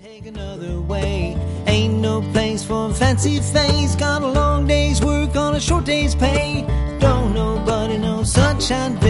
Take another way. Ain't no place for a fancy face. Got a long day's work on a short day's pay. Don't nobody know sunshine